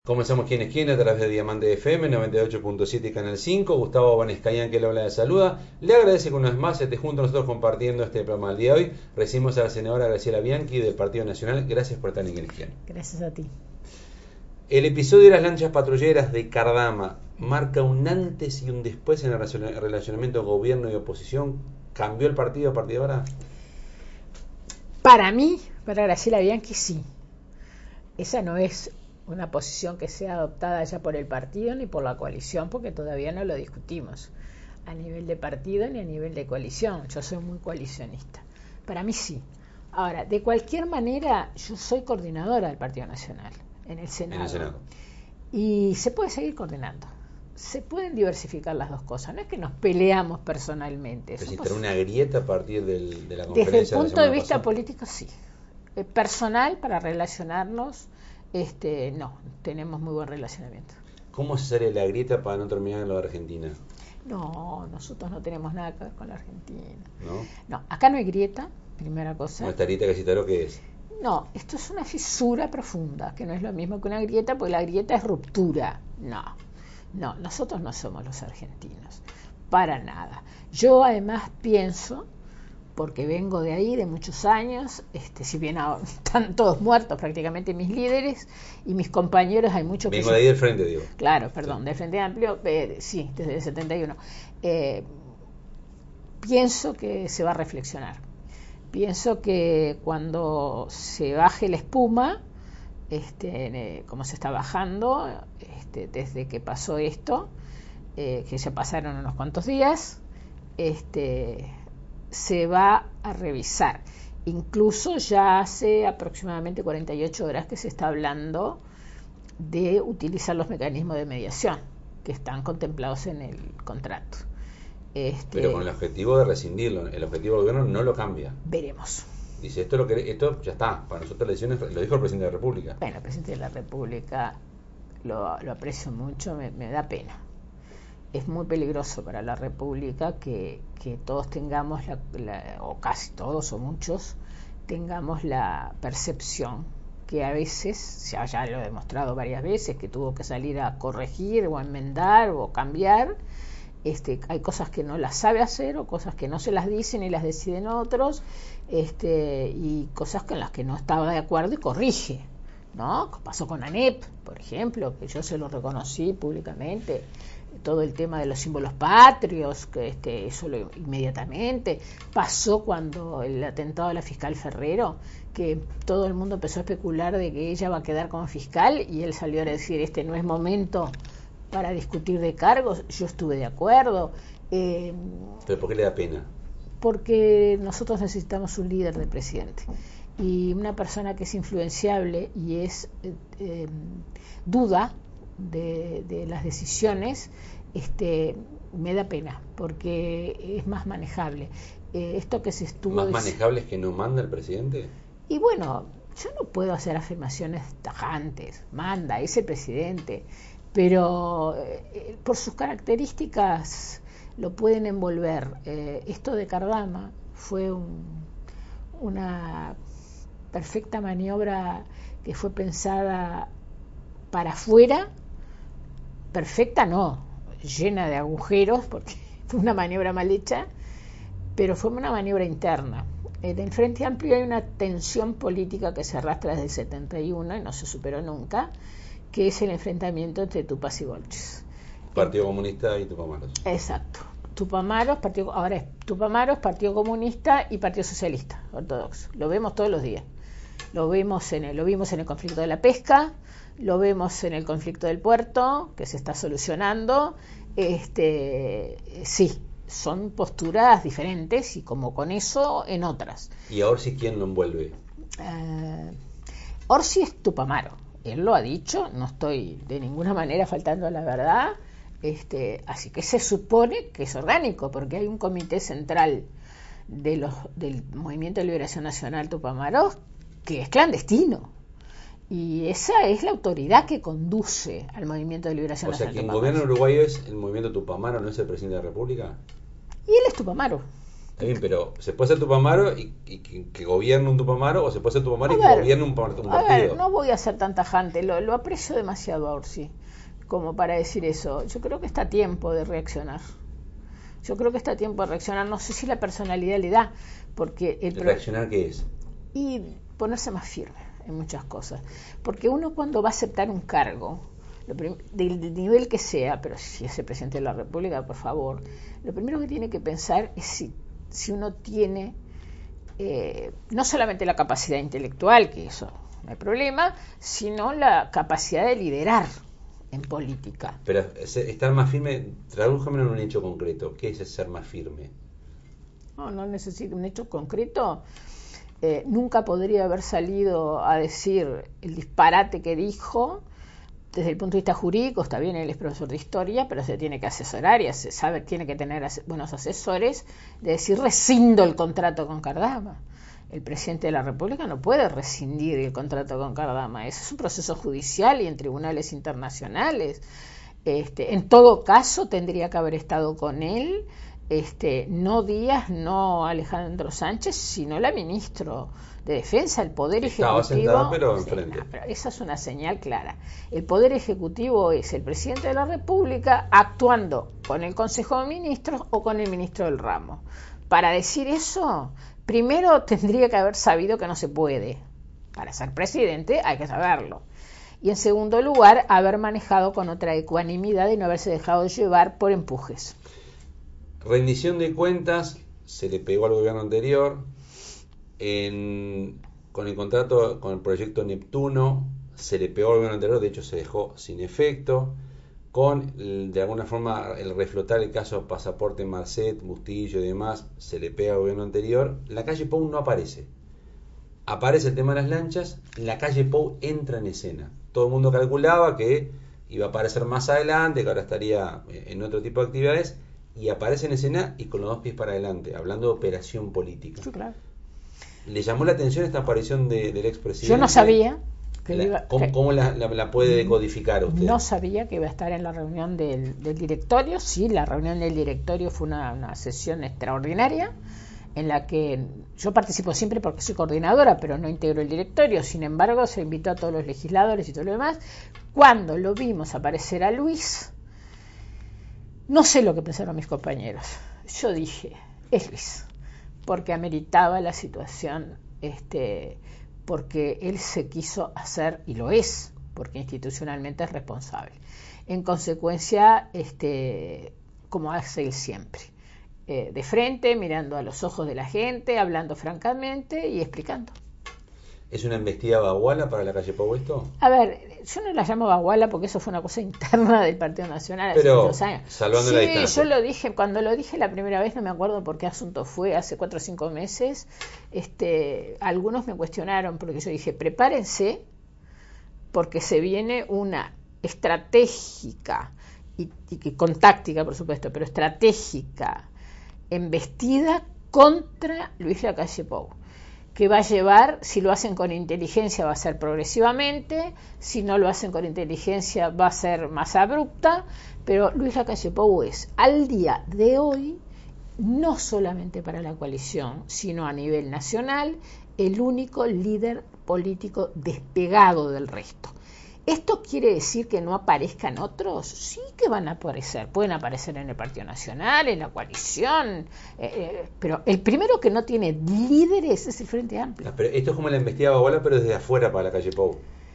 Comenzamos quién es quién a través de Diamante FM 98.7 Canal 5. Gustavo Vanescayan, que le habla de saluda. Le agradece que una vez más esté junto a nosotros compartiendo este programa del día de hoy. Recibimos a la senadora Graciela Bianchi del Partido Nacional. Gracias por estar en quién es quién. Gracias a ti. El episodio de las lanchas patrulleras de Cardama marca un antes y un después en el relacionamiento gobierno y oposición. ¿Cambió el partido a partir de ahora? Para mí, para Graciela Bianchi, sí. Esa no es una posición que sea adoptada ya por el partido ni por la coalición, porque todavía no lo discutimos a nivel de partido ni a nivel de coalición. Yo soy muy coalicionista. Para mí sí. Ahora, de cualquier manera, yo soy coordinadora del Partido Nacional en el Senado. Y se puede seguir coordinando. Se pueden diversificar las dos cosas. No es que nos peleamos personalmente. ¿Existe una grieta a partir de la conferencia? Desde el punto de vista político, sí. Personal, para relacionarnos, no, tenemos muy buen relacionamiento. ¿Cómo se sale la grieta para no terminar en lo de Argentina? No, nosotros no tenemos nada que ver con la Argentina. ¿No? No, acá no hay grieta, primera cosa. ¿No esta grieta que citaron qué es? No, esto es una fisura profunda, que no es lo mismo que una grieta, porque la grieta es ruptura. No, nosotros no somos los argentinos, para nada. Yo además pienso, porque vengo de ahí de muchos años, si bien están todos muertos prácticamente mis líderes y mis compañeros, hay muchos Vengo de ahí del frente, digo. Claro, perdón, sí. Del Frente Amplio, sí, desde el 71. Pienso que se va a reflexionar. Pienso que cuando se baje la espuma, como se está bajando, desde que pasó esto, que ya pasaron unos cuantos días, se va a revisar. Incluso ya hace aproximadamente 48 horas que se está hablando de utilizar los mecanismos de mediación que están contemplados en el contrato. Pero con el objetivo de rescindirlo, el objetivo del gobierno no lo cambia. Veremos. Dice, esto ya está, para nosotros las elecciones, lo dijo el presidente de la República. Bueno, el presidente de la República lo aprecio mucho, me da pena. Es muy peligroso para la República que todos tengamos, o casi todos o muchos, tengamos la percepción que a veces, ya lo he demostrado varias veces, que tuvo que salir a corregir o a enmendar o cambiar. Hay cosas que no las sabe hacer o cosas que no se las dicen y las deciden otros, y cosas con las que no estaba de acuerdo y corrige, ¿no? Pasó con ANEP, por ejemplo, que yo se lo reconocí públicamente, todo el tema de los símbolos patrios, que eso inmediatamente pasó cuando el atentado a la fiscal Ferrero, que todo el mundo empezó a especular de que ella va a quedar como fiscal y él salió a decir, no es momento para discutir de cargos. Yo estuve de acuerdo. ¿Pero por qué le da pena? Porque nosotros necesitamos un líder de presidente y una persona que es influenciable y es duda de las decisiones, me da pena porque es más manejable. Esto que se estuvo ¿Más manejable es que no manda el presidente? Y bueno, yo no puedo hacer afirmaciones tajantes. Manda, es el presidente, pero por sus características lo pueden envolver. Esto de Cardama fue una perfecta maniobra que fue pensada para afuera. Perfecta no, llena de agujeros, porque fue una maniobra mal hecha, pero fue una maniobra interna. En el Frente Amplio hay una tensión política que se arrastra desde el 71 y no se superó nunca, que es el enfrentamiento entre Tupas y Bolches. Partido Comunista y Tupamaros. Exacto. Ahora es Tupamaros, Partido Comunista y Partido Socialista Ortodoxo. Lo vemos todos los días. Lo vimos en el conflicto de la pesca, lo vemos en el conflicto del puerto, que se está solucionando. Sí, son posturas diferentes y como con eso en otras. ¿Y a Orsi quién lo envuelve? Orsi es Tupamaro. Él lo ha dicho, no estoy de ninguna manera faltando a la verdad. Así que se supone que es orgánico, porque hay un comité central del Movimiento de Liberación Nacional Tupamaros que es clandestino. Y esa es la autoridad que conduce al Movimiento de Liberación Nacional. O sea, quien gobierna Uruguay es el Movimiento Tupamaro, ¿no es el presidente de la República? Y él es Tupamaro. Está bien, pero ¿se puede ser Tupamaro y que gobierne un Tupamaro o se puede ser Tupamaro A y que ver, gobierne un A partido? ver, no voy a ser tan tajante, lo aprecio demasiado a Orsi como para decir eso. Yo creo que está a tiempo de reaccionar. Yo creo que está a tiempo de reaccionar. No sé si la personalidad le da, porque ¿Reaccionar qué es? y ponerse más firme en muchas cosas. Porque uno cuando va a aceptar un cargo, del nivel que sea, pero si es el presidente de la República, por favor, lo primero que tiene que pensar es si uno tiene no solamente la capacidad intelectual, que eso no hay problema, sino la capacidad de liderar en política. Pero estar más firme, tradújamelo en un hecho concreto. ¿Qué es ser más firme? No necesito un hecho concreto. Nunca podría haber salido a decir el disparate que dijo. Desde el punto de vista jurídico, está bien, él es profesor de historia, pero se tiene que asesorar y tiene que tener buenos asesores, de decir rescindo el contrato con Cardama. El presidente de la República no puede rescindir el contrato con Cardama. Ese es un proceso judicial y en tribunales internacionales. En todo caso, tendría que haber estado con él, no Díaz, no Alejandro Sánchez, sino la ministra de Defensa, el Poder Estaba Ejecutivo. Sentada, pero enfrente. Pero esa es una señal clara. El Poder Ejecutivo es el presidente de la República actuando con el Consejo de Ministros o con el ministro del ramo. Para decir eso, primero tendría que haber sabido que no se puede. Para ser presidente hay que saberlo. Y en segundo lugar, haber manejado con otra ecuanimidad y no haberse dejado llevar por empujes. Rendición de cuentas, se le pegó al gobierno anterior. Con el contrato, con el proyecto Neptuno, se le pegó al gobierno anterior, de hecho se dejó sin efecto. Con, de alguna forma, el reflotar el caso Pasaporte Marcet, Bustillo y demás, se le pega al gobierno anterior. La calle Pou no aparece. Aparece el tema de las lanchas, la calle Pou entra en escena. Todo el mundo calculaba que iba a aparecer más adelante, que ahora estaría en otro tipo de actividades, y aparece en escena y con los 2 pies para adelante, hablando de operación política. Sí, claro. ¿Le llamó la atención esta aparición del expresidente? Yo no sabía. ¿Cómo la puede decodificar usted? No sabía que iba a estar en la reunión del directorio. Sí, la reunión del directorio fue una sesión extraordinaria en la que yo participo siempre porque soy coordinadora, pero no integro el directorio. Sin embargo, se invitó a todos los legisladores y todo lo demás. Cuando lo vimos aparecer a Luis, no sé lo que pensaron mis compañeros. Yo dije, es Luis, porque ameritaba la situación, porque él se quiso hacer, y lo es, porque institucionalmente es responsable. En consecuencia, como hace él siempre, de frente, mirando a los ojos de la gente, hablando francamente y explicando. ¿Es una embestida baguala para la calle Pou esto? A ver, yo no la llamo baguala porque eso fue una cosa interna del Partido Nacional hace pero, muchos años. Salvando la distancia. Yo lo dije, cuando lo dije la primera vez, no me acuerdo por qué asunto fue, hace 4 o 5 meses, algunos me cuestionaron porque yo dije, prepárense porque se viene una estratégica y con táctica, por supuesto, pero estratégica embestida contra Luis Lacalle Pou, que va a llevar, si lo hacen con inteligencia va a ser progresivamente, si no lo hacen con inteligencia va a ser más abrupta, pero Luis Lacalle Pou es, al día de hoy, no solamente para la coalición, sino a nivel nacional, el único líder político despegado del resto. ¿Esto quiere decir que no aparezcan otros? Sí que van a aparecer. Pueden aparecer en el Partido Nacional, en la coalición, pero el primero que no tiene líderes es el Frente Amplio. Pero esto es como la embestida baguala, pero desde afuera para la calle Pou.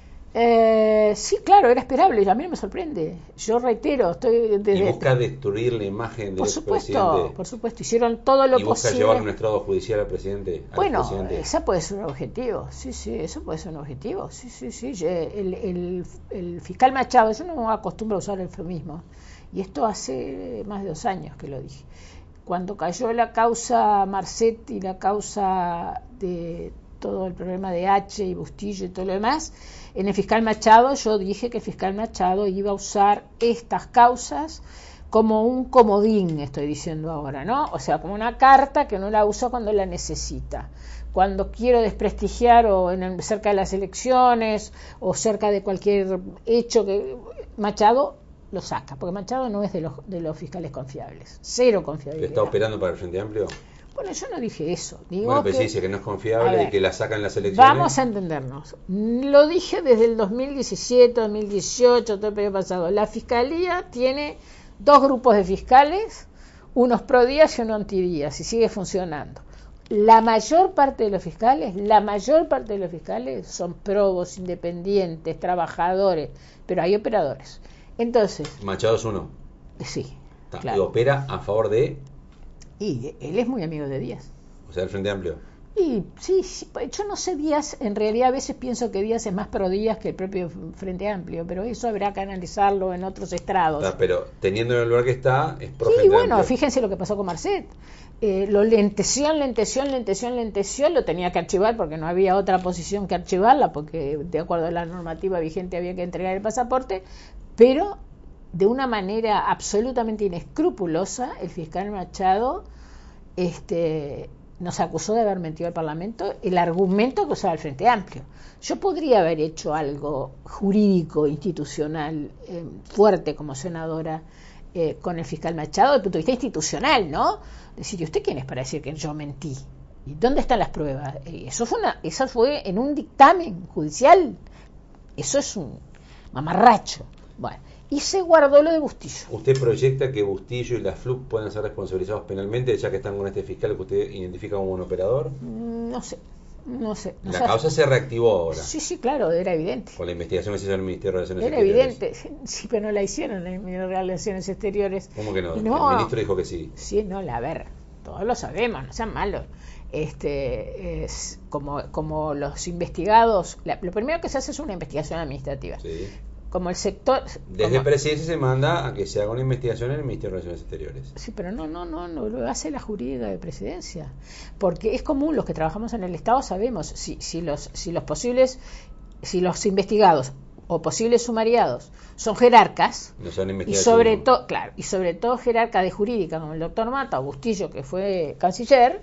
Sí, claro, era esperable. A mí no me sorprende. Yo reitero, y busca destruir la imagen del expresidente. Por supuesto, hicieron todo lo posible. Y busca llevar un estrado judicial al presidente. Bueno, ese puede ser un objetivo. Sí, eso puede ser un objetivo. Sí. El fiscal Machado, yo no acostumbro a usar el eufemismo. Y esto hace más de 2 años que lo dije. Cuando cayó la causa Marcet y la causa de todo el problema de H y Bustillo y todo lo demás, en el fiscal Machado yo dije que el fiscal Machado iba a usar estas causas como un comodín, estoy diciendo ahora, ¿no? O sea, como una carta que no la usa cuando la necesita. Cuando quiero desprestigiar o cerca de las elecciones o cerca de cualquier hecho que Machado lo saca, porque Machado no es de los fiscales confiables, cero confiabilidad. ¿Está operando para el Frente Amplio? Bueno, yo no dije eso. Digo bueno, pero que, sí dice que no es confiable ver, y que la sacan las elecciones. Vamos a entendernos. Lo dije desde el 2017, 2018, todo el periodo pasado. La Fiscalía tiene 2 grupos de fiscales, unos pro Díaz y unos anti Díaz, y sigue funcionando. La mayor parte de los fiscales son probos, independientes, trabajadores, pero hay operadores. Entonces, Machado es uno. sí, Claro. Y opera a favor de... Y él es muy amigo de Díaz. O sea, el Frente Amplio. Y sí, yo no sé Díaz, en realidad a veces pienso que Díaz es más pro Díaz que el propio Frente Amplio, pero eso habrá que analizarlo en otros estrados. Pero teniendo en el lugar que está, es pro Sí, Frente bueno, Amplio. Fíjense lo que pasó con Marcet. Lo lenteció, lo tenía que archivar porque no había otra posición que archivarla, porque de acuerdo a la normativa vigente había que entregar el pasaporte, pero de una manera absolutamente inescrupulosa el fiscal Machado nos acusó de haber mentido al Parlamento el argumento que usaba el Frente Amplio. Yo podría haber hecho algo jurídico, institucional, fuerte como senadora con el fiscal Machado, desde el punto de vista institucional, ¿no? Decir, ¿y usted quién es para decir que yo mentí? ¿Y dónde están las pruebas? Eso fue en un dictamen judicial. Eso es un mamarracho. Bueno, y se guardó lo de Bustillo. ¿Usted proyecta que Bustillo y la FLUC puedan ser responsabilizados penalmente ya que están con este fiscal que usted identifica como un operador? No sé. La causa se reactivó ahora. Sí, claro, era evidente. Por la investigación que se hizo en el Ministerio de Relaciones Era Exteriores. evidente. Sí, pero no la hicieron en el Ministerio de Relaciones Exteriores. ¿Cómo que no? El ministro dijo que sí. Sí, no, a ver, todos lo sabemos, no sean malos. Es como los investigados, lo primero que se hace es una investigación administrativa. Sí. Como el sector... Desde Presidencia se manda a que se haga una investigación en el Ministerio de Relaciones Exteriores. Sí, pero no lo hace la jurídica de Presidencia. Porque es común, los que trabajamos en el Estado sabemos, si los investigados o posibles sumariados son jerarcas, y sobre todo jerarcas de jurídica, como el doctor Mata o Bustillo, que fue canciller,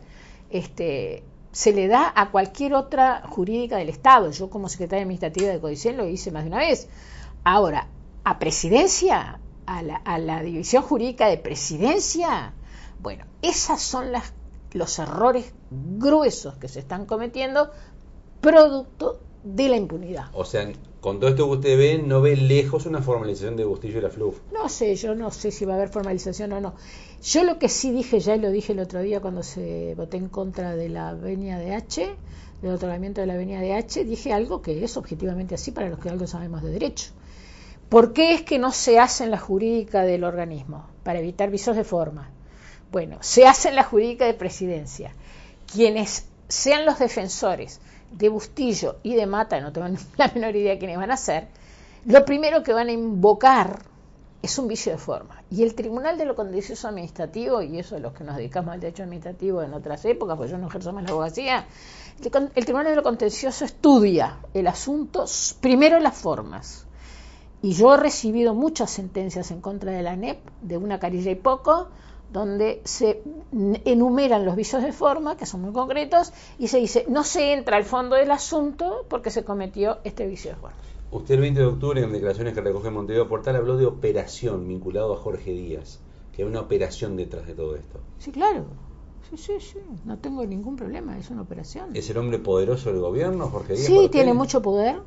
se le da a cualquier otra jurídica del Estado. Yo como secretaria administrativa de Codicen lo hice más de una vez. Ahora, a Presidencia, a la división jurídica de Presidencia, bueno, esas son los errores gruesos que se están cometiendo producto de la impunidad. O sea, con todo esto que usted ve, ¿no ve lejos una formalización de Bustillo y la FLUF? Yo no sé si va a haber formalización o no. Yo lo que sí dije ya, y lo dije el otro día cuando se voté en contra de la venia de H, del otorgamiento de la venia de H, dije algo que es objetivamente así para los que algo sabemos de derecho. ¿Por qué es que no se hace en la jurídica del organismo? Para evitar visos de forma. Bueno, se hace en la jurídica de Presidencia. Quienes sean los defensores de Bustillo y de Mata, no tengo la menor idea quiénes van a ser, lo primero que van a invocar es un vicio de forma. Y el Tribunal de lo Contencioso Administrativo, y eso es los que nos dedicamos al derecho administrativo en otras épocas, porque yo no ejerzo más la abogacía, el Tribunal de lo Contencioso estudia el asunto, primero las formas. Y yo he recibido muchas sentencias en contra de la ANEP, de una carilla y poco, donde se enumeran los vicios de forma, que son muy concretos, y se dice, no se entra al fondo del asunto porque se cometió este vicio de forma. Usted el 20 de octubre, en declaraciones que recoge Montevideo Portal, habló de operación vinculado a Jorge Díaz, que hay una operación detrás de todo esto. Sí, claro. Sí, no tengo ningún problema, es una operación. ¿Es el hombre poderoso del gobierno, Jorge Díaz? Sí, tiene mucho poder,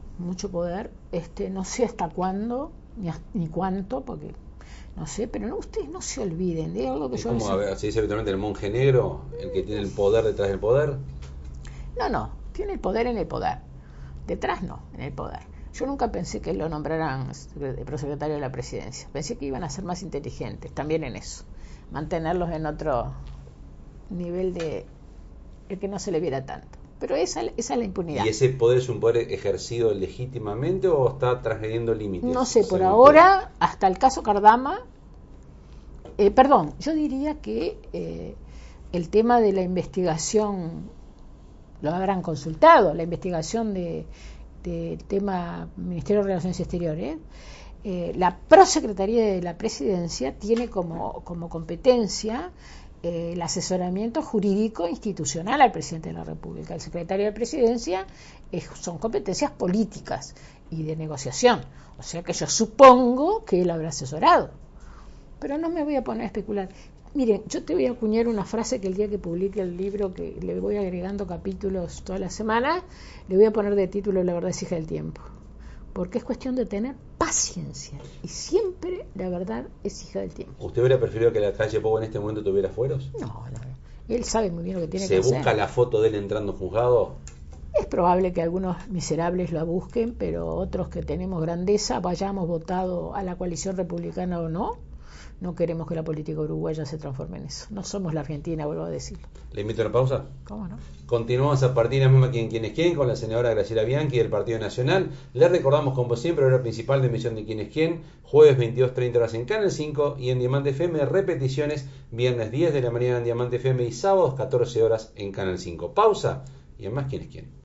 no sé hasta cuándo, ni cuánto, porque no sé, pero no, ustedes no se olviden de algo que yo... ¿Cómo se dice habitualmente el monje negro, el que tiene el poder detrás del poder? No, tiene el poder en el poder, detrás no, en el poder. Yo nunca pensé que lo nombraran prosecretario de la Presidencia, pensé que iban a ser más inteligentes, también en eso, mantenerlos en otro nivel de el que no se le viera tanto, pero esa es la impunidad. ¿Y ese poder es un poder ejercido legítimamente o está transgrediendo límites? No sé, por ahora, hasta el caso Cardama, yo diría que el tema de la investigación lo habrán consultado, la investigación del tema Ministerio de Relaciones Exteriores. La Prosecretaría de la Presidencia tiene como competencia el asesoramiento jurídico institucional al presidente de la República. El secretario de Presidencia son competencias políticas y de negociación. O sea que yo supongo que él habrá asesorado. Pero no me voy a poner a especular. Miren, yo te voy a acuñar una frase que el día que publique el libro, que le voy agregando capítulos toda la semana, le voy a poner de título La verdad es hija del tiempo. Porque es cuestión de tener paciencia. Y siempre la verdad es hija del tiempo. ¿Usted hubiera preferido que la calle Pou en este momento tuviera fueros? No. Él sabe muy bien lo que tiene que ¿Se hacer. busca la foto de él entrando juzgado? Es probable que algunos miserables la busquen, pero otros que tenemos grandeza, vayamos votado a la coalición republicana o no queremos que la política uruguaya se transforme en eso. No somos la Argentina, vuelvo a decirlo. ¿Le invito a una pausa? ¿Cómo no? Continuamos a partir de la misma Quién es quién con la senadora Graciela Bianchi del Partido Nacional. Le recordamos, como siempre, la hora principal de emisión de Quién es quién, jueves 22:30 horas en Canal 5 y en Diamante FM, repeticiones viernes 10 de la mañana en Diamante FM y sábados 14 horas en Canal 5. Pausa y además Quién es quién.